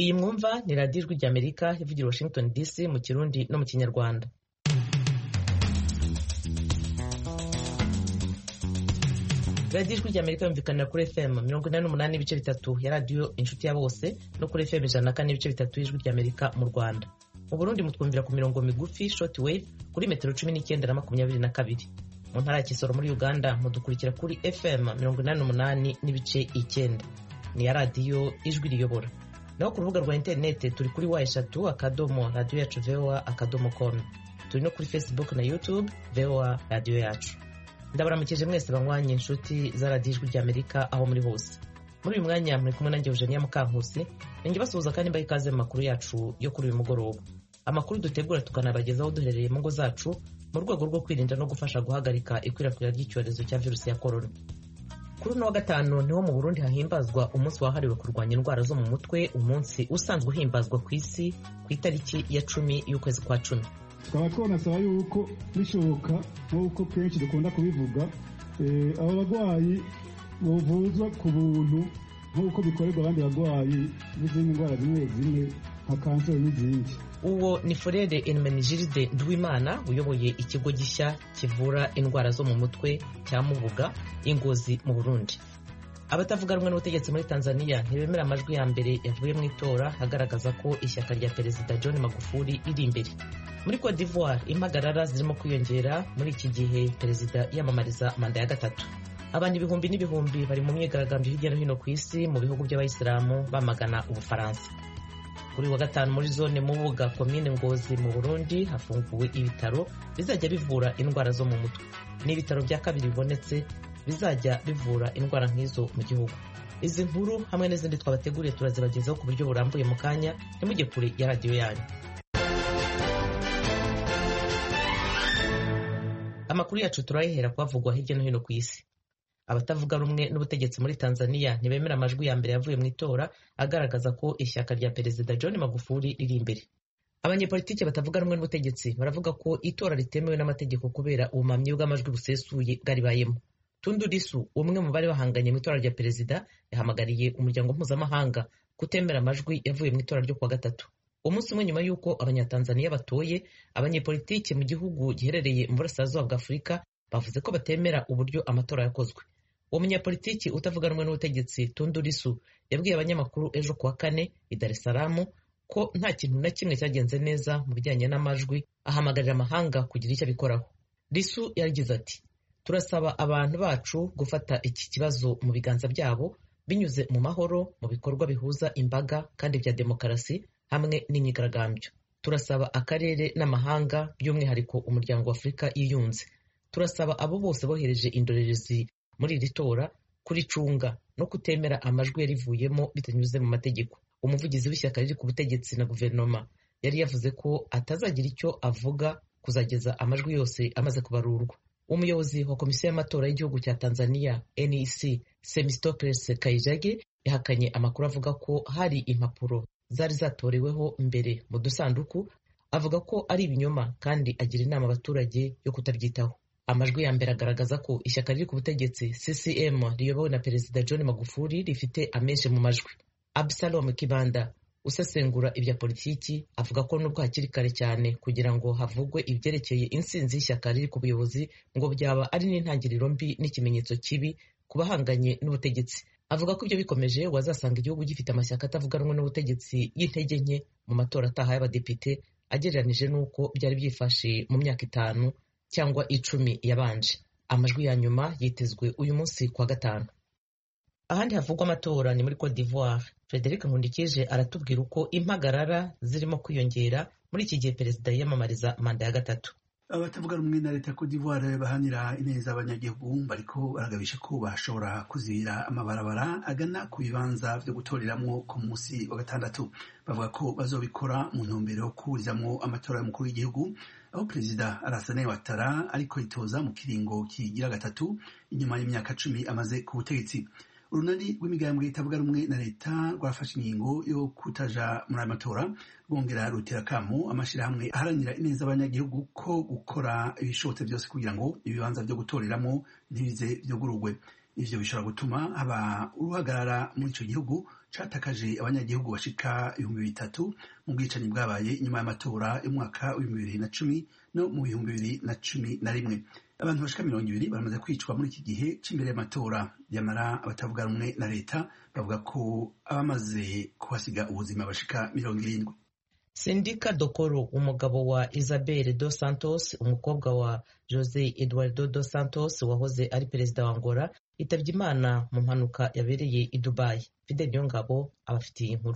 Iyi mwumva ni radiyo ijwi ry'Amerika ivugira Washington DC mu Kirundi no mu Kinyarwanda. Radiyo ijwi ry'Amerika yumvikanira kuri FM 88.3 ya radiyo inshuti ya bose no kuri FM 104.3 y'ijwi ry'Amerika mu Rwanda. Mu Burundi mutwumvira ku mirongo migufi short wave kuri metero 19 na 22. Mu ntara ya Kisoro muri Uganda mudukurikira kuri FM 88.9. Ni ya radiyo ijwi riyobora. Naho ku rubuga rwa interineti turi kuri wa3 radio yacu voa.com. Turi no kuri Facebook na YouTube VOA radio yacu. Ndabaramukije mwese banywanye inshuti za radiyo ijwi ry'Amerika aho muri hose. Muri uyu mwanya muri kumwe nanjye Eugenia Mukankusi, ninjye basuhuza kandi mbaye ikaze mu makuru yacu yo kuri uyu mugoroba. Amakuru dutegura tukanabagezaho duherereye mu ngo zacu mu rwego rwo kwirinda no gufasha guhagarika ikwirakwira ry'icyorezo cya virusi ya corona. Kuri no wa gatanu niho mu Burundi hahimbazwa umunsi wahariwe kurwanya indwara zo mu mutwe, umunsi usanzwe uhimbazwa ku isi ku itariki ya 10 y'ukwezi kwa 10. Tukaba twonasaba yuko bishoboka nk'uko kenshi dukunda kubivuga, aba bagwayi bovuzwa ku buntu nk'uko bikorerwa abandi bagwayi n'izindi ndwara zimwe zimwe nka kanseri n'izindi. Uwo ni Forere Hermenegilde Nduwimana uyoboye ikigo gishya kivura indwara zo mu mutwe cya Mubuga Ingozi mu Burundi. Abatavuga rumwe n'ubutegetsi muri Tanzania ntibemera amajwi ya mbere yavuye mu itora hagaragaza ko ishyaka rya Perezida John Magufuli iri imbere. Muri Cote d'Ivoire impagarara zirimo kwiyongera muri iki gihe Perezida yamamariza manda ya gatatu. Abantu ibihumbi n'ibihumbi bari mu myigaragambyo hirya no hino ku isi mu bihugu by'abayisilamu bamagana Ubufaransa. Kuri wa gatanu muri zone Mubuga komine Ngozi mu Burundi hafunguwe ibitaro bizajya bivura indwara zo mu mutwe. Ni ibitaro bya kabiri bibonetse bizajya bivura indwara nk'izo mu gihugu. Izi nkuru hamwe n'izindi twabateguriye turazibagezaho ku buryo burambuye mu kanya, ntimujye kure ya radiyo yanyu. Amakuru yacu turayihera kwavugwa hirya no hino ku isi. Abatavuga rumwe n'ubutegetsi muri Tanzania ntibemera amajwi ya mbere yavuye mu itora agaragaza ko ishyaka rya Perezida John Magufuli riri imbere. Abanyepolitiki batavuga rumwe n'ubutegetsi baravuga ko itora ritemewe n'amategeko kubera ubumamyi bw'amajwi busesuye bwaribayemo. Tundu Lissu, umwe mu bari bahanganye mu itora rya Perezida, yahamagariye umuryango mpuzamahanga kutemera amajwi yavuye mu itora ryo kuwa gatatu. Umunsi umwe nyuma y'uko abanyatanzania batoye, abanyepolitiki mu gihugu giherereye mu burasirazuba bwa Afurika bavuze ko batemera uburyo amatora yakozwe. Uwo munyapolitiki utavuga rumwe n'ubutegetsi Tundu Lissu yabwiye abanyamakuru ejo kuwa kane i Dar es Salaam ko nta kintu na kimwe cyagenze neza mu bijyanye n'amajwi, ahamagarira amahanga kugira icyo abikoraho. Lissu yagize ati: "Turasaba abantu bacu gufata iki kibazo mu biganza byabo binyuze mu mahoro, mu bikorwa bihuza imbaga kandi bya demokarasi hamwe n'imyigaragambyo. Turasaba akarere n'amahanga by'umwihariko umuryango wa Afurika yiyunze. Turasaba abo bose bohereje indorerezi muri iri tora kuricunga no kutemera amajwi yarivuyemo bitanyuze mu mategeko." Umuvugizi w'ishyaka riri ku butegetsi na guverinoma yari yavuze ko atazagira icyo avuga kuzageza amajwi yose amaze kubarurwa. Umuyobozi wa komisiyo y'amatora y'igihugu cya Tanzania NEC Semistocles Kaijage yahakanye amakuru avuga ko hari impapuro zari zatoreweho mbere mu dusanduku, avuga ko ari ibinyoma kandi agira inama abaturage yo kutabyitaho. Amajwi ya mbere agaragaza ko ishyaka riri ku butegetsi CCM riyobowe na Perezida John Magufuli rifite amenshi mu majwi. Absalom Kibanda usesengura ibya politiki avuga ko nubwo hakiri kare cyane kugira ngo havugwe ibyerekeye insinzi y'ishyaka riri ku buyobozi ngo byaba ari n'intangiriro mbi n'ikimenyetso kibi ku bahanganye n'ubutegetsi. Avuga ko ibyo bikomeje wazasanga igihugu gifite amashyaka atavuga rumwe n'ubutegetsi y'intege nke mu matora ataha y'abadepite agereranije n'uko byari byifashe mu myaka 5 cyangwa 10 yabanje. Amajwi ya nyuma yitezwe uyu munsi kwa gatanu. Ahandi havugwa amatora ni muri Cote d'Ivoire. Frederic Nkundikije aratubwira uko impagarara zirimo kwiyongera muri iki gihe Perezida yamamariza manda ya gatatu. Abatavuga rumwe na leta ya Cote d'Ivoire bahanira ineza abanyagihugu bariko baragabisha ko bashobora kuzira amabarabara agana ku bibanza vyo gutoreramwo ku munsi wa gatandatu. Bavuga ko bazobikora mu ntumbero yo kuburizamwo amatora y'umukuru w'igihugu, aho Perezida Alassane Ouattara ariko yitoza mu kiringo kigira gatatu inyuma y'imyaka 10 amaze ku butegetsi. Urunani rw'imigambwe itavuga rumwe na leta rwafashe ingingo yo kutaja muri aya matora, rwongera rutera akamu amashirahamwe aharanira ineza abanyagihugu ko gukora ibishobotse byose kugira ngo ibibanza vyo gutoreramo ntibize vyugururwe. ivyo bishobora gutuma haba uruhagarara muri ico gihugu catakaje abanyagihugu bashika 3,000 mu bwicanyi bwabaye inyuma y'amatora y'umwaka w'2010 no mu 2011. Abantu bashika 200 baramaze kwicwa muri iki gihe c'imbere y'amatora. Yamara abatavuga rumwe na leta bavuga ko abamaze kuhasiga ubuzima bashika 70. Sindika Dokoro, umugabo wa Isabel dos Santos, umukobwa wa Jose Eduardo dos Santos wahoze ari perezida wa Angola, yitabye Imana mu mpanuka yabereye i Dubai. Fidel Niyongabo abafitiye inkuru.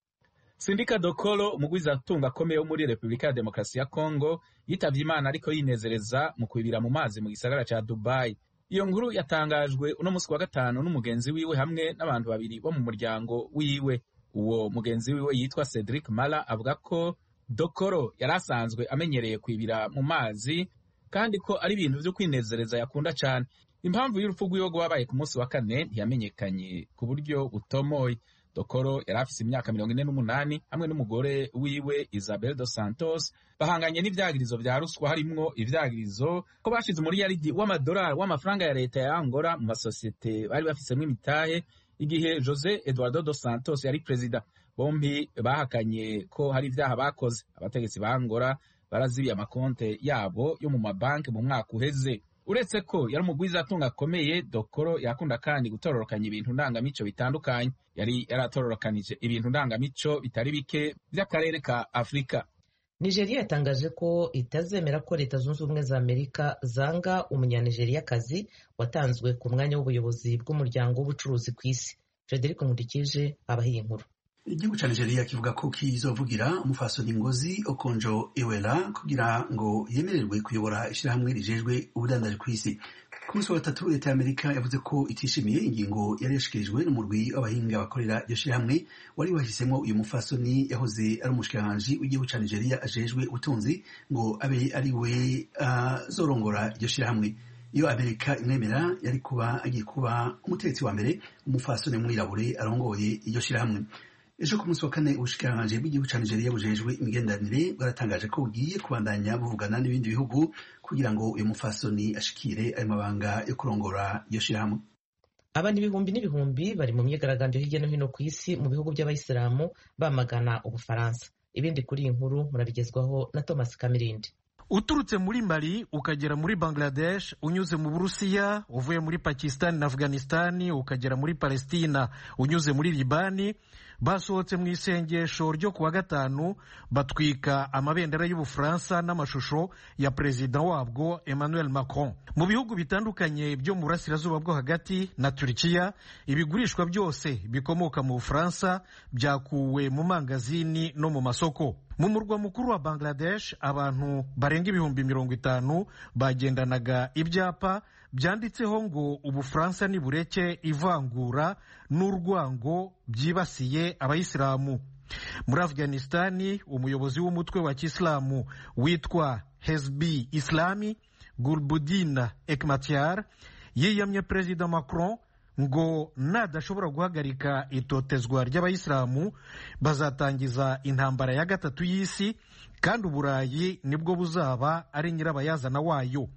Sindika Dokoro, umugwizatunga akomeye wo muri Repubulika ya Demokarasi ya Kongo, yitabye Imana ariko yinezereza mu kwibira mu mazi mu gisagara ca Dubai. Iyo nkuru yatangajwe uno musi wa gatanu n'umugenzi wiwe hamwe n'abantu babiri bo mu muryango wiwe. Uwo mugenzi wiwe yitwa Cedric Mala avuga ko Dokoro yarasanzwe amenyereye kwibira mu mazi kandi ko ari ibintu vyo kwinezereza yakunda cyane. Impamvu y'urupfu rwiwe rwabaye ku munsi wa kane ntiyamenyekanye ku buryo butomoye. Dokoro yari afise imyaka 48 hamwe n'umugore wiwe Isabel dos Santos bahanganye n'ivyagirizo vya ruswa, harimwo ivyagirizo ko bashize muri yaridi w'amadolari w'amafaranga ya leta ya Angola mu masosiyete bari bafisemwo imitahe igihe Jose Eduardo dos Santos yari perezida. Bombi bahakanye ko hari ivyaha bakoze. Abategetsi ba Angola barazibiye amakonte yabo yo mu mabanki mu mwaka uheze. Uretse ko yari umugwizatunga akomeye, Dokoro yakunda kandi gutororokanya ibintu ndangamico bitandukanye. Yari yaratororokanije ibintu ndangamico bitari bike by'akarere ka Afrika. Nigeria yatangaje ko itazemera ko Leta Zunze Ubumwe za Amerika zanga umunyanigeriakazi watanzwe ku mwanya w'ubuyobozi bw'umuryango w'ubucuruzi ku isi. Frederic Nkundikije abahiye inkuru. Igihugu ca Nigeria kivuga ko kizovugira umufasoni Ngozi Okonjo-Iweala kugira ngo yemererwe kuyobora ishirahamwe rijejwe ubudandaji ku isi. Ku munsi wa gatatu, leta y'Amerika yavuze ko itishimiye ingingo yari yashikirijwe n'umurwi w'abahinga bakorera iryo shirahamwe wari wahisemo uyu mufasoni yahoze ari umushikiranganji w'igihugu ca Nigeria ajejwe ubutunzi ngo abe ari we azorongora iryo shirahamwe. Iyo Amerika imwemera yari kuba agiye kuba umutegetsi wa mbere umufasoni mwirabure arongoye iryo shirahamwe. Ejo ku munsi wa kane, ubushikiranganji bw'igihugu ca Nigeria bujejwe imigenderanire bwaratangaje ko bugiye kubandanya buvugana n'ibindi bihugu kugira ngo uyu mufasoni ashikire ayo mabanga yo kurongora iyo shirahamwe. Abantu ibihumbi n'ibihumbi bari mu myigaragambyo hirya no hino ku isi mu bihugu by'abayisilamu bamagana Ubufaransa. Ibindi kuri iyi nkuru murabigezwaho na Thomas Kamirindi. Uturutse muri Mali ukagera muri Bangladesh, unyuze mu Burusiya, uvuye muri Pakistan na Afghanistan ukagera muri Palestina, unyuze muri Libani, basohotse mu isengesho ryo kuwa gatanu batwika amabendera y'Ubufaransa n'amashusho ya perezida wabwo Emmanuel Macron. Mu bihugu bitandukanye byo mu burasirazuba bwo hagati na Turkiya, ibigurishwa byose bikomoka mu Bufaransa byakuwe mu mangazini no mu masoko. Mu murwa mukuru wa Bangladesh, abantu barenga 50,000 bagendanaga ibyapa byanditseho ngo Ubufaransa nibureke ivangura n'urwango byibasiye abayisilamu. Muri Afghanistani, umuyobozi w'umutwe wa Kisilamu witwa Hezbi Islami Gulbuddin Hekmatyar yiyamye Perezida Macron ngo nadashobora guhagarika itotezwa ry'abayisilamu bazatangiza intambara ya gatatu y'isi, kandi Uburayi nibwo buzaba ari nyirabayazana wayo.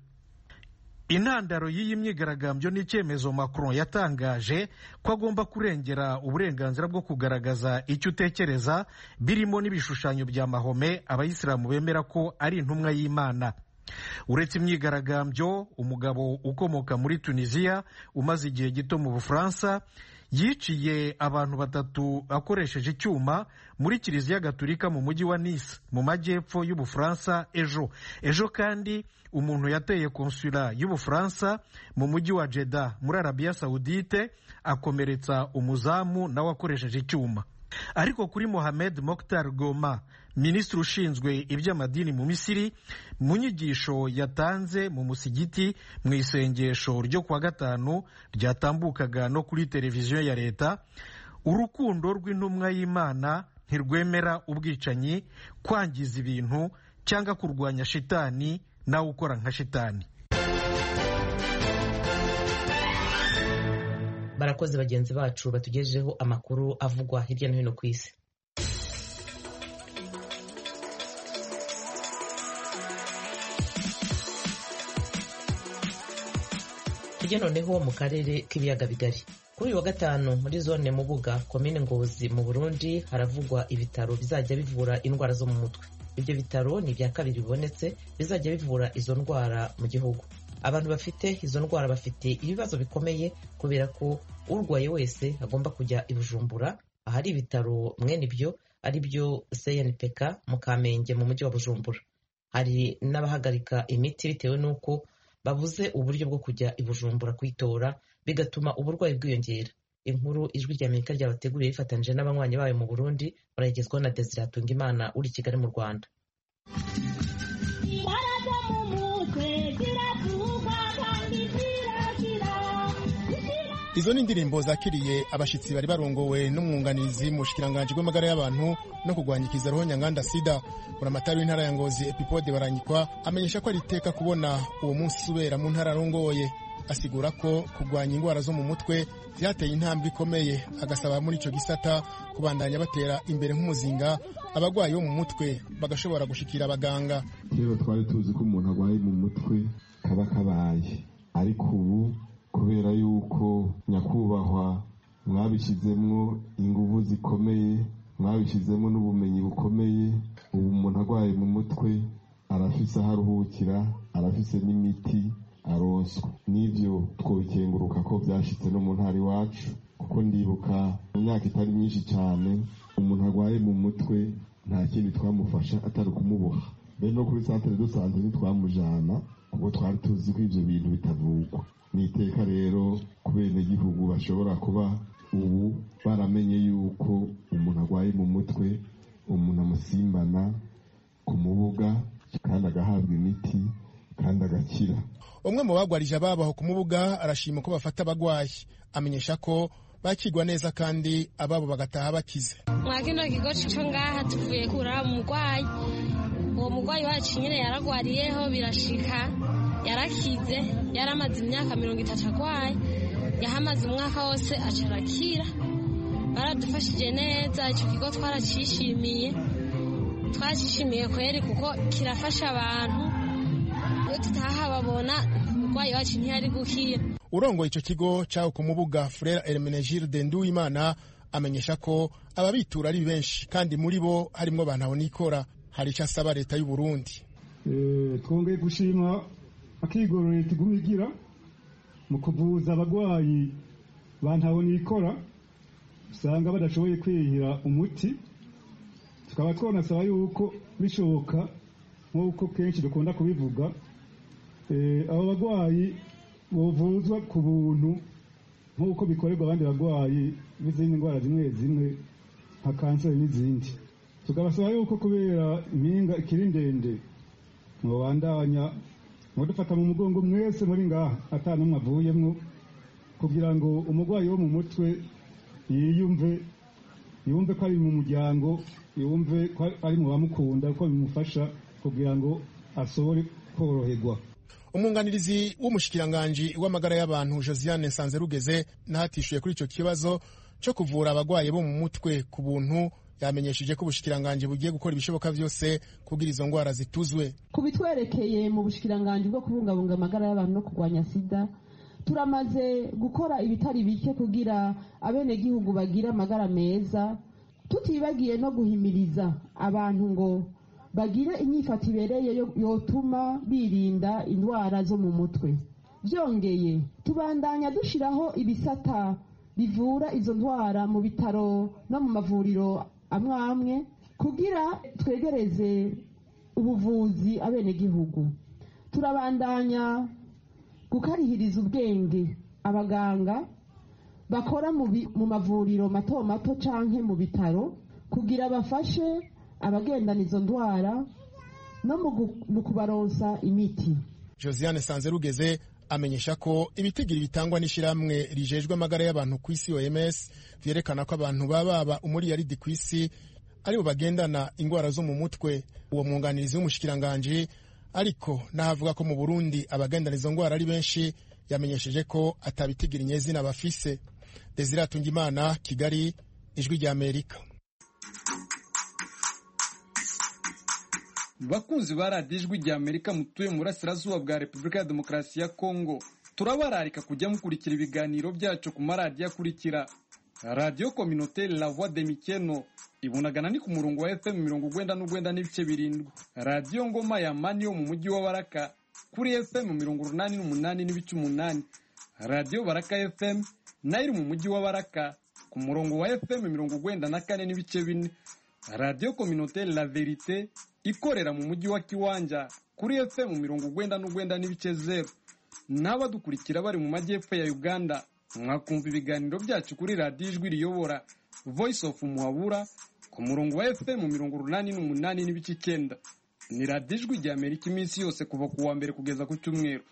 Intandaro y'iyi myigaragambyo n'icyemezo Macron yatangaje ko agomba kurengera uburenganzira bwo kugaragaza icyo utekereza, birimo n'ibishushanyo bya Mahome abayisilamu bemera ko ari intumwa y'Imana. Uretse imyigaragambyo, umugabo ukomoka muri Tunisia umaze igihe gito mu Bufaransa yiciye abantu 3 akoresheje icyuma muri Kiliziya Gatolika mu mujyi wa Nice mu majyepfo y'Ubufaransa ejo kandi umuntu yateye konsula y'Ubufaransa mu mujyi wa Jeddah muri Arabia Saudite akomeretsa umuzamu nawe akoresheje icyuma. Ariko kuri Mohamed Mokhtar Goma, minisitiri ushinzwe iby'amadini mu Misiri, mu nyigisho yatanze mu musigiti mu isengesho ryo kuwa gatanu ryatambukaga no kuri televiziyo ya leta, urukundo rw'intumwa y'Imana ntirwemera ubwicanyi, kwangiza ibintu cyangwa kurwanya shitani nawe ukora nka shitani. Barakoze bagenzi bacu batugejejeho amakuru avugwa hirya no hino ku isi. tujye noneho mu karere k'ibiyaga bigari. Kuri uyu wa gatanu muri zone Mubuga komine Ngozi mu Burundi haravugwa ibitaro bizajya bivura indwara zo mu mutwe. Ibyo bitaro ni ibya kabiri bibonetse bizajya bivura izo ndwara mu gihugu. Abantu bafite izo ndwara bafite ibibazo bikomeye kubera ko urwaye wese agomba kujya i Bujumbura ahari ibitaro mwene ibyo ari byo CNPK mu Kamenge mu mujyi wa Bujumbura. Hari n'abahagarika imiti bitewe n'uko babuze uburyo bwo kujya i Bujumbura kwitora bigatuma uburwayi bwiyongera. Inkuru ijwi rya Amerika ryabateguriye rifatanyije n'abanywanyi bayo mu Burundi baragezwaho na Desire Hatungimana uri i Kigali mu Rwanda. Izo ni indirimbo zakiriye abashitsi bari barongowe n'umwunganizi mu bushikiranganje bw'amagara y'abantu no kurwanya ikizaroho nyanganda sida. Buramatari w'intara ya Ngozi Epipode Baranyikwa amenyesha ko ari iteka kubona uwo munsi ubera mu ntara arongoye. Asigura ko kurwanya indwara zo mu mutwe byateye intambwe ikomeye, agasaba muri ico gisata kubandanya batera imbere nk'umuzinga abagwayi bo mu mutwe bagashobora gushikira abaganga. Rero twari tuzi ko umuntu agwaye mu mutwe kaba kabaye, ariko ubu kubera yuko nyakubahwa mwabishizemwo inguvu zikomeye, mwabishizemwo n'ubumenyi bukomeye, ubu umuntu agwaye mu mutwe arafise aho aruhukira, arafise n'imiti aronswa. N'ivyo twobikenguruka ko vyashitse no mu ntara iwacu, kuko ndibuka mu myaka itari myinshi cyane umuntu agwaye mu mutwe nta kindi twamufasha atari kumuboha. Mbere no kuri centre de santé ntitwamujana kuko twari tuzi ko ivyo bintu bitavugwa. Ni iteka rero ku benegihugu bashobora kuba ubu baramenye yuko umuntu agwaye mu mutwe umuntu amusimbana ku Mubuga kandi agahabwa imiti kandi agakira. Umwe mu bagwarije ababaho ku Mubuga arashima ko bafata abagwayi, amenyesha ko bakigwa neza kandi ababo bagataha bakize. Mwakino kigo cyo ngaha tuvuye kura umugwayi, uwo mugwayi wacu nyine yaragwariyeho birashika yarakize, yaramaze imyaka 30 agwaye, yahamaze umwaka wose acarakira. Baradufashije neza, icyo kigo twaracishimiye kweri kuko kirafasha abantu. Iyo tutaha babona umugwayi wacu ntiyari gukira. Urongoye icyo kigo cyaho ku Mubuga Frère Hermenegilde Nduwimana amenyesha ko ababitura ari benshi kandi muri bo harimo bantaho nikora. Hari icyo asaba leta y'u Burundi. Twongeye gushima akigoro leta igumigira mu kuvuza abagwayi bantaho nikora usanga badashoboye kwihira umuti. Tukaba twonasaba yuko bishoboka nk'uko kenshi dukunda kubivuga, abo bagwayi bovuzwa ku buntu nk'uko bikorerwa abandi bagwayi b'izindi ndwara zimwe zimwe nka kanseri n'izindi. Tukabasaba yuko kubera impinga ikiri ndende mubandanya mudufata mu mugongo mwese muri ngaha atanumwe avuyemwo, kugira ngo umugwayi wo mu mutwe yumve ko ari mu muryango, yumve ko ari mu bamukunda, ko bimufasha kugira ngo asobore koroherwa. Umwunganirizi w'umushikiranganje w'amagara y'abantu Josiane Nsanzerugeze nahatishuye kuri ico kibazo cyo kuvura abagwaye bo mu mutwe ku buntu, yamenyesheje ko ubushikiranganje bugiye gukora ibishoboka byose kugira izo ndwara zituzwe. Kubitwerekeye mu bushikiranganje bwo kubungabunga amagara y'abantu no kurwanya sida, turamaze gukora ibitari bike kugira abene gihugu bagira amagara meza, tutibagiye no guhimiriza abantu ngo bagire inyifato ibereye yotuma birinda indwara zo mu mutwe. Byongeye tubandanya dushiraho ibisata bivura izo ndwara mu bitaro no mu mavuriro amwe kugira twegereze ubuvuzi abene gihugu. Turabandanya gukarihiriza ubwenge abaganga bakora mu mavuriro mato mato canke mu bitaro kugira bafashe abagendana izo ndwara no mu kubaronsa imiti. Josiane Nsanzerugeze amenyesha ko ibitigiri bitangwa n'ishiramwe rijejwe amagara y'abantu ku isi OMS vyerekana ko abantu baba umuriyaridi ku isi aribo bagendana indwara zo mu mutwe. Uwo mwunganizi w'umushikiranganje ariko nahavuga ko mu Burundi abagendana izo ndwara ari benshi, yamenyesheje ko atabitigiri nyezina bafise. Desire Hatungimana, Kigali, Ijwi rya Amerika. bakunzi ba radiyo ijwi rya Amerika mutuye mu burasirazuba bwa Repubulika ya Demokarasi ya Kongo, turabararika kujya mukurikira ibiganiro byacu ku maradiyo akurikira: Radio Communautaire La Voix de Mikeno ibunagana ni ku murongo wa FM 99.7, Radio Ngoma ya Mani yo mu mujyi wa Baraka kuri FM 88.8, Radio Baraka FM nayo iri mu mujyi wa Baraka ku murongo wa FM 94.4, Radio Communautaire La Verite ikorera mu mujyi wa Kiwanja kuri FM 99.0. N'abadukurikira bari mu majyepfo ya Uganda mwakumva ibiganiro byacu kuri radiyo ijwi riyobora Voice of Muhabura ku murongo wa FM 88.9. Ni radiyo ijwi rya Amerika iminsi yose kuva ku wa mbere kugeza ku cyumweru.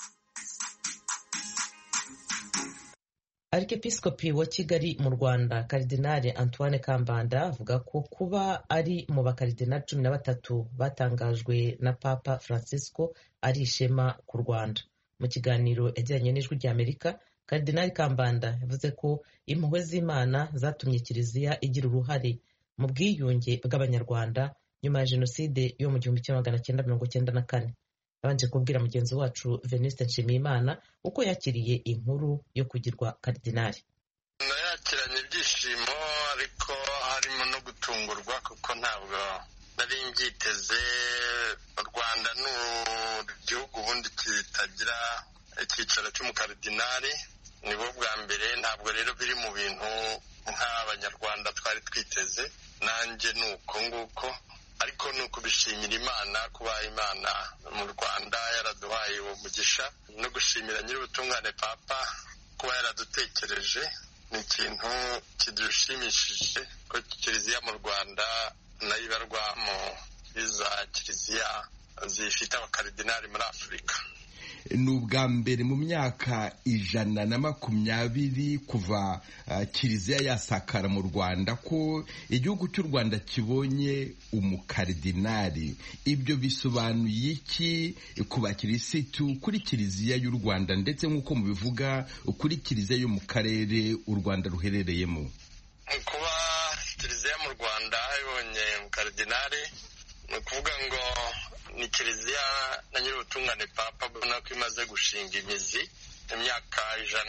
Arikepiskopi wa Kigali mu Rwanda Karidinali Antoine Kambanda avuga ko kuba ari mu bakaridinali 13 batangajwe na Papa Francisco ari ishema ku Rwanda. Mu kiganiro yagiranye n'ijwi rya Amerika, Karidinali Kambanda yavuze ko impuhwe z'Imana zatumye Kiliziya igira uruhare mu bwiyunge bw'Abanyarwanda nyuma ya Jenoside yo mu 1994. Babanje kubwira mugenzi wacu Venuste Nshimiyimana uko yakiriye inkuru yo kugirwa Karidinali. Nayakiranye ibyishimo ariko harimo no gutungurwa kuko ntabwo nari ngyiteze. U Rwanda ni igihugu ubundi kitagira icyicaro cy'umukaridinali, nibo bwa mbere. Ntabwo rero biri mu bintu nk'Abanyarwanda twari twiteze, nanjye ni uko nguko, ariko ni ukubishimira Imana kuba Imana mu Rwanda yaraduhaye uwo mugisha, no gushimira Nyir'ubutungane Papa kuba yaradutekereje. Ni ikintu kidushimishije ko Kiliziya mu Rwanda nayo ibarwa mu iza Kiliziya zifite abakaridinali muri Afurika. Ni ubwa mbere mu myaka 120 kuva Kiliziya yasakara mu Rwanda ko igihugu cy'u Rwanda kibonye umukaridinali. Ibyo bisobanuye iki ku bakirisitu kuri Kiliziya y'u Rwanda ndetse nk'uko mubivuga kuri Kiliziya yo mu karere u Rwanda ruherereyemo? Kuba Kiliziya mu Rwanda ibonye umukaridinali ni ukuvuga ngo ni Kiliziya na Nyir'ubutungane Papa ubona ko imaze gushinga imizi. Imyaka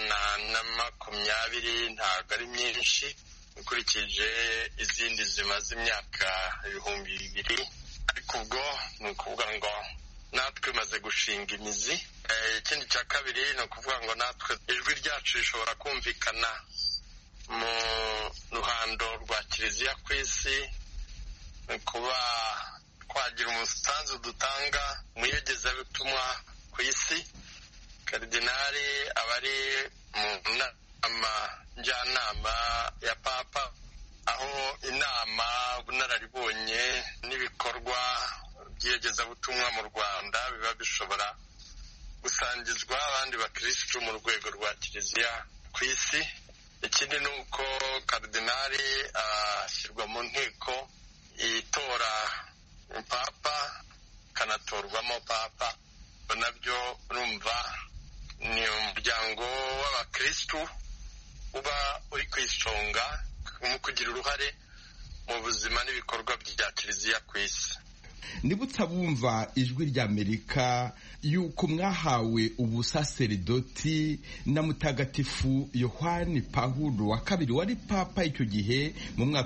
120 ntabwo ari myinshi ukurikije izindi zimaze imyaka 2000, ariko ubwo ni ukuvuga ngo natwe imaze gushinga imizi. Ikindi cya kabiri ni ukuvuga ngo natwe ijwi ryacu rishobora kumvikana mu ruhando rwa Kiliziya ku isi, kuba twagira umusanzu dutanga mu iyogezabutumwa ku isi. Karidinali aba ari mu nama njyanama ya Papa, aho inama, ubunararibonye n'ibikorwa by'iyogezabutumwa mu Rwanda biba bishobora gusangizwa abandi bakirisitu mu rwego rwa Kiliziya ku isi. Ikindi ni uko Karidinali ashyirwa mu nteko itora Papa, kanatorwamo Papa. Nabyo urumva ni umuryango w'abakirisitu uba uri ku isonga mu kugira uruhare mu buzima n'ibikorwa bya Kiliziya ku isi. Nibutsa bumva ijwi rya Amerika yuko mwahawe ubusaseridoti na Mutagatifu Yohani Pawulo wa kabiri wari Papa icyo gihe mu mwaka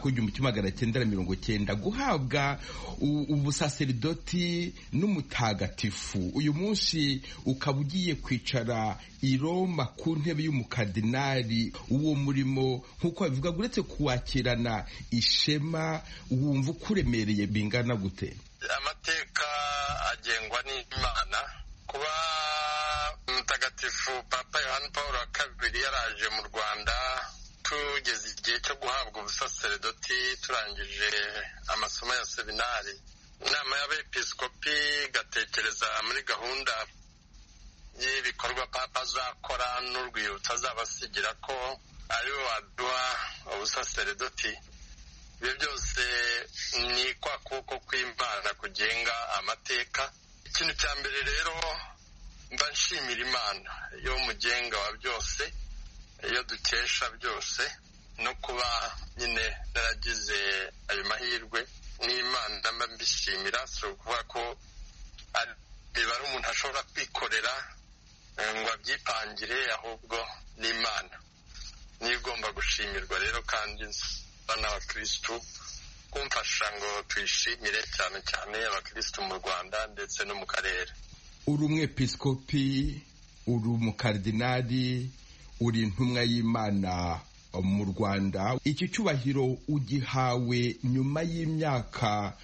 w'1990 guhabwa ubusaseridoti n'umutagatifu. Uyu munsi ukaba ugiye kwicara i Roma ku ntebe y'umukardinali. Uwo murimo nk'uko babivuga uretse kuwakirana ishema, wumva ukuremereye bingana gute? Amateka agengwa n'Imana. Kuba Mutagatifu Papa Yohani Pawulo wa kabiri yaraje mu Rwanda tugeze igihe cyo guhabwa ubusaseredoti, turangije amasomo ya seminari, inama y'abepiskopi gatekereza muri gahunda y'ibikorwa Papa azakora n'urwibutso azabasigira ko ariwe waduha ubusaseredoti. Ibyo byose ni kwa kuboko kw'Imana kugenga amateka. Ikintu cya mbere rero mba nshimira Imana yo mugenga wa byose, iyo dukesha byose, no kuba nyine naragize ayo mahirwe n'Imana mba mbishimira. Si ukuvuga ko niba ari umuntu ashobora kwikorera ngo abyipangire, ahubwo ni Imana niyo igomba gushimirwa. Rero kandi n'abakirisitu kumfasha ngo tuyishimire cyane cyane abakirisitu mu Rwanda ndetse no mu karere. Uri umwepiskopi, uri umukardinali, uri intumwa y'Imana mu Rwanda. Iki cyubahiro ugihawe nyuma y'imyaka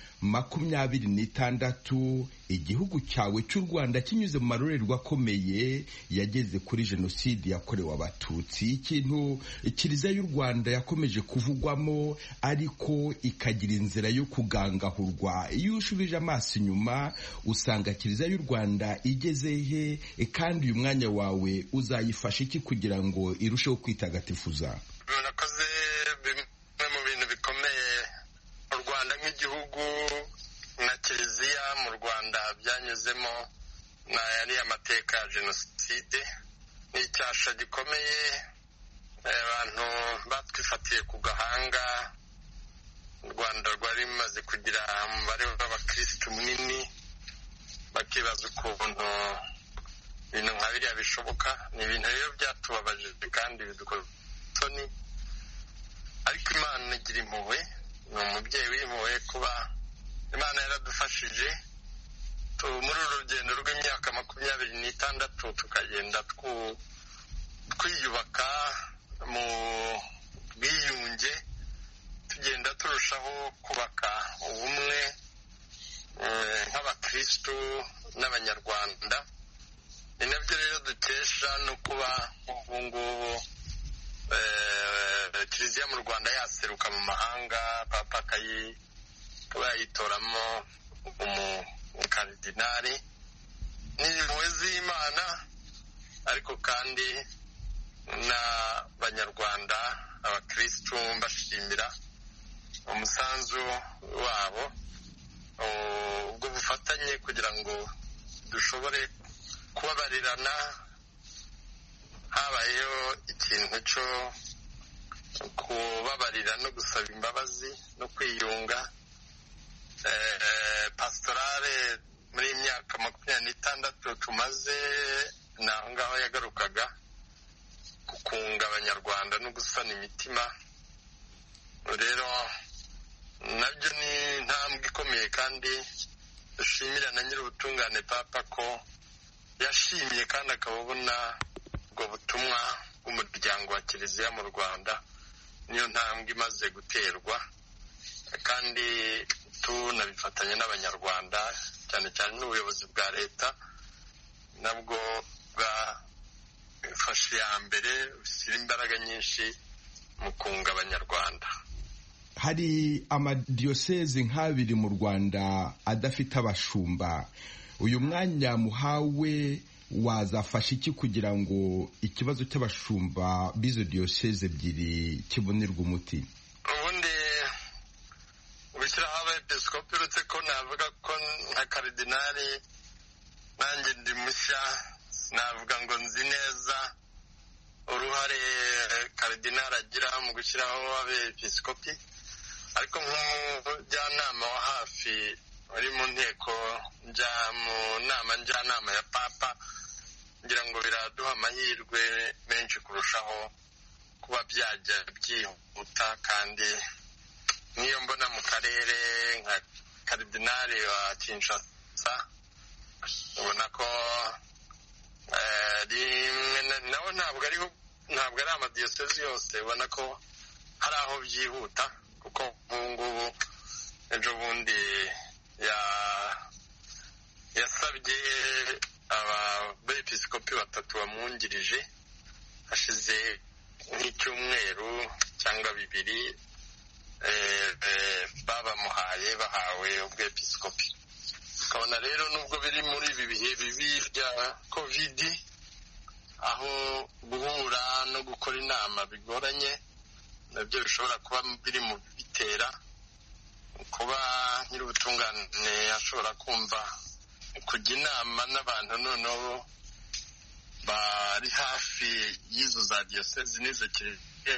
26 igihugu cyawe cy'u Rwanda kinyuze mu marorerwa akomeye yageze kuri jenoside yakorewe Abatutsi, ikintu Kiliziya y'u Rwanda yakomeje kuvugwamo ariko ikagira inzira yo kugangahurwa. Iyo ushubije amaso inyuma usanga Kiliziya y'u Rwanda igeze he, kandi uyu mwanya wawe uzayifasha iki kugira ngo irusheho kwitagatifuza? Murakoze. Bimwe mu bintu bikomeye u Rwanda nk'igihugu na Kiliziya mu Rwanda byanyuzemo ni amateka ya jenoside. Ni icyasha gikomeye abantu batwifatiye ku gahanga. U Rwanda rwari rumaze kugira umubare w'abakirisitu munini, bakibaza ukuntu ibintu nka biriya bishoboka. Ni ibintu rero byatubabaje kandi bidukora isoni, ariko Imana igira impuhwe, ni umubyeyi w'impuhwe. kuba Imana yaradufashije muri uru rugendo rw'imyaka 26 tukagenda twiyubaka mu bwiyunge, tugenda turushaho kubaka ubumwe nk'abakirisitu n'abanyarwanda. ni nabyo rero dukesha no kuba ubu ngubu Kiliziya mu Rwanda yaseruka mu mahanga, papa kuba yayitoramo umukardinali. Ni impuhwe z'Imana, ariko kandi n'abanyarwanda abakirisitu mbashimira umusanzu wabo, ubwo bufatanye kugira ngo dushobore kubabarirana. Habayeho ikintu cyo kubabarira no gusaba imbabazi no kwiyunga. Pastorale muri imyaka 26 tumaze naho ngaho yagarukaga gukunga abanyarwanda no gusana imitima. Rero nabyo ni intambwe ikomeye, kandi dushimira na nyir'ubutungane papa ko yashimye kandi akabona ubwo butumwa bw'umuryango wa Kiliziya mu Rwanda. Niyo ntambwe imaze guterwa, kandi tunabifatanya n'abanyarwanda, cyane cyane n'ubuyobozi bwa leta nabwo bwafashe ya mbere, bushyira imbaraga nyinshi mu kunga abanyarwanda. Hari amadiyosezi nk'abiri mu Rwanda adafite abashumba. Uyu mwanya muhawe wazafasha iki kugira ngo ikibazo cy'abashumba b'izo diyoseze ebyiri kibonerwe umuti? Ubundi gushyiraho abepiskopi, uretse ko navuga ko nka karidinali nanjye ndi mushya, navuga ngo nzi neza uruhare karidinali agira mu gushyiraho abepiskopi, ariko nk'umujyanama wa hafi wari mu nteko mu nama njyanama ya papa, ngira ngo biraduha amahirwe menshi kurushaho kuba byajya byihuta. Kandi niyo mbona mu karere nka karidinali wa Kinshasa, ubona ko nawe ntabwo ari amadiyosezi yose, ubona ko hari aho byihuta, kuko ubu ngubu ejo bundi yasabye abepiskopi 3 bamwungirije, hashize nk'icyumweru cyangwa 2 bahawe ubwepiskopi. Ukabona rero nubwo biri muri ibi bihe bibi bya covid, aho guhura no gukora inama bigoranye, nabyo bishobora kuba biri mu bitera kuba nyir'ubutungane ashobora kumva kujya inama n'abantu noneho bari hafi y'izo za diyosezi n'izo kiliziya,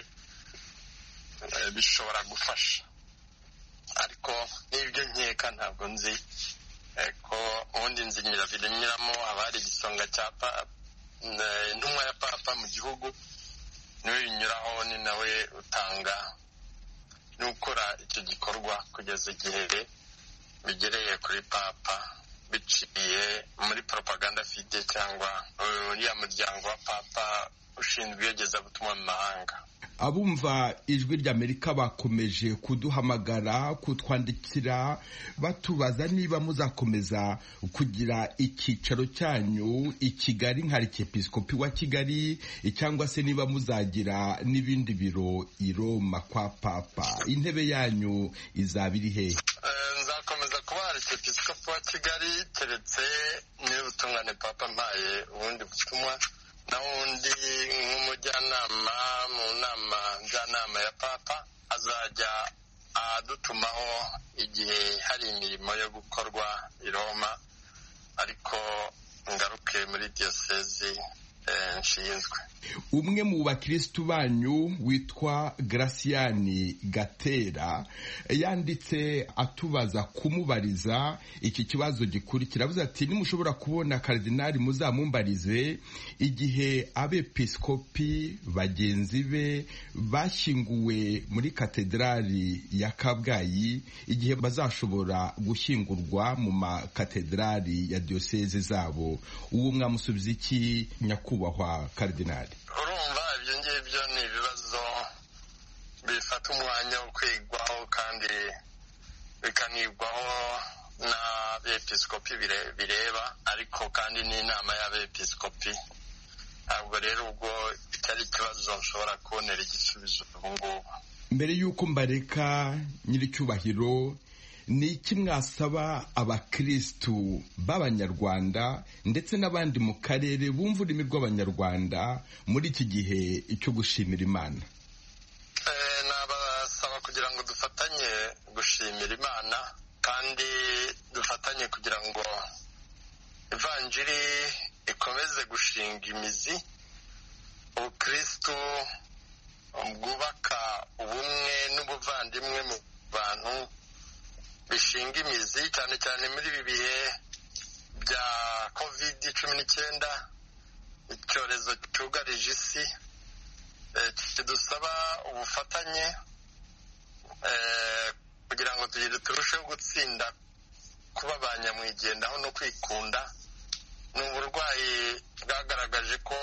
bishobora gufasha. Ariko n'ibyo nkeka ntabwo nzi ko ubundi inzira binyuramo haba hari igisonga cya intumwa ya papa mu gihugu, niwe binyuraho, ni nawe utanga n'ukora icyo gikorwa kugeza igihe bigereye kuri papa biciye muri propaganda fide cyangwa uriya muryango wa papa ushinzwe iyogezabutumwa mu mahanga. Abumva ijwi ry'Amerika bakomeje kuduhamagara, kutwandikira batubaza niba muzakomeza kugira icyicaro cyanyu i Kigali nka Arkiyepiskopi wa Kigali, cyangwa se niba muzagira n'ibindi biro i Roma kwa papa. Intebe yanyu izaba iri hehe? Nzakomeza kuba Arkiyepiskopi wa Kigali keretse n'ubutungane papa mpaye ubundi butumwa, nawundi nk'umujyanama mu nama njyanama ya papa azajya adutumaho igihe hari imirimo yo gukorwa i Roma, ariko ngaruke muri diyosezi nshinzwe. Umwe mu bakristu banyu witwa Graciani Gatera yanditse atubaza kumubariza iki kibazo gikurikira, avuze ati nimushobora kubona Karidinali muzamumbarize igihe abepiskopi bagenzi be bashyinguwe muri katedrali ya Kabgayi, igihe bazashobora gushyingurwa mu makatedrali ya diyoseze zabo, uwo mwamusubiza iki nyakubahwa Karidinali? Urumva ibyo ngibyo ni ibibazo bifata umwanya wo kwigwaho kandi bikanigwaho n'abepiskopi bireba, ariko kandi n'inama y'abepiskopi. Ntabwo rero ubwo itari ikibazo nshobora kubonera igisubizo ubu ngubu. Mbere y'uko mbareka nyiricyubahiro, ni iki mwasaba abakristu b'Abanyarwanda ndetse n'abandi mu karere bumva ururimi rw'Abanyarwanda muri iki gihe cyo gushimira Imana? Nabasaba kugira ngo dufatanye gushimira Imana, kandi dufatanye kugira ngo ivanjiri ikomeze gushinga imizi, ubukristu bwubaka ubumwe n'ubuvandimwe mu bantu bishinga imizi, cyane cyane muri ibi bihe bya COVID-19, icyorezo cyugarije isi. Kidusaba ubufatanye kugira ngo turusheho gutsinda kuba ba nyamwigendaho no kwikunda. Ni uburwayi bwagaragaje ko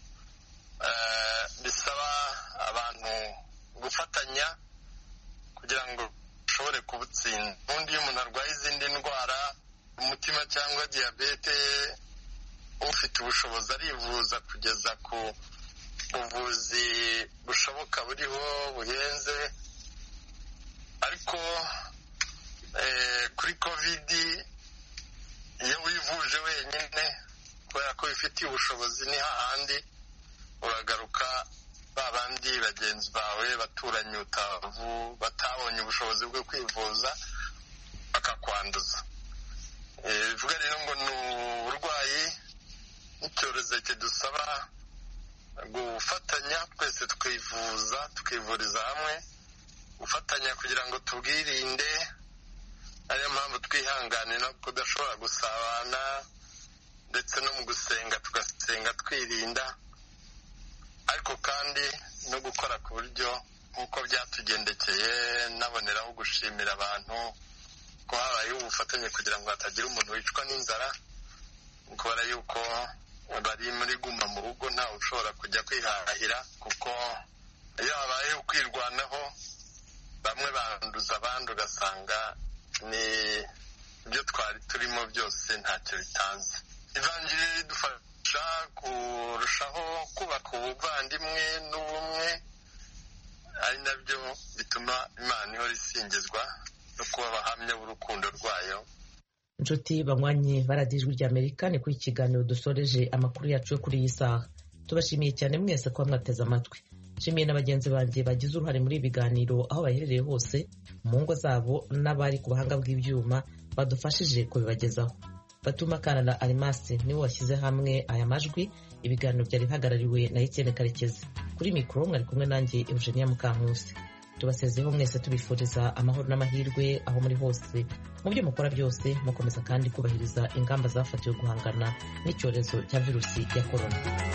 bisaba abantu gufatanya kugira ngo ushobore kubutsinda. Ubundi iyo umuntu arwaye izindi ndwara, umutima cyangwa diyabete, ufite ubushobozi arivuza kugeza ku buvuzi bushoboka buriho buhenze, ariko kuri COVID iyo wivuje wenyine kubera ko bifitiye ubushobozi, ni hahandi uragaruka ba bandi bagenzi bawe baturanye batabonye ubushobozi bwo kwivuza bakakwanduza. Bivuga rero ngo ni uburwayi n'icyorezo kidusaba gufatanya twese tukivuriza hamwe, gufatanya kugira ngo tubwirinde. Ariyo mpamvu twihanganira kudashobora gusabana, ndetse no mu gusenga tugasenga twirinda, ariko kandi no gukora ku buryo nk'uko byatugendekeye. Naboneraho gushimira abantu ko habayeho ubufatanye kugira ngo hatagira umuntu wicwa n'inzara, kubera yuko bari muri guma mu rugo, ntawe ushobora kujya kwihahira, kuko iyo habayeho kwirwanaho bamwe banduza abandi, ugasanga ni ibyo twari turimo byose ntacyo bitanze. Ivanjiri ridufasha kurushaho kubaka ubuvandimwe n'ubumwe, ari nabyo bituma Imana ihora isingizwa no kuba abahamya b'urukundo rwayo. Inshuti banywanyi baradiyo ijwi ry'Amerika, ni kuri ikiganiro dusoreje amakuru yacu yo kuri iyi saha. Tubashimiye cyane mwese kuba mwateze amatwi. Nshimiye na bagenzi banjye bagize uruhare muri ibi biganiro aho baherereye hose, mu ngo zabo n'abari ku buhanga bw'ibyuma badufashije kubibagezaho. Fatuma Kanana Arimasi niwe washyize hamwe aya majwi. Ibiganiro byari bihagarariwe na Etienne Karekezi. Kuri mikoro mwari kumwe nanjye Eugenia Mukankusi. tubasezeho mwese tubifuriza amahoro n'amahirwe aho muri hose mu byo mukora byose, mukomeza kandi kubahiriza ingamba zafatiwe guhangana n'icyorezo cya virusi ya korona.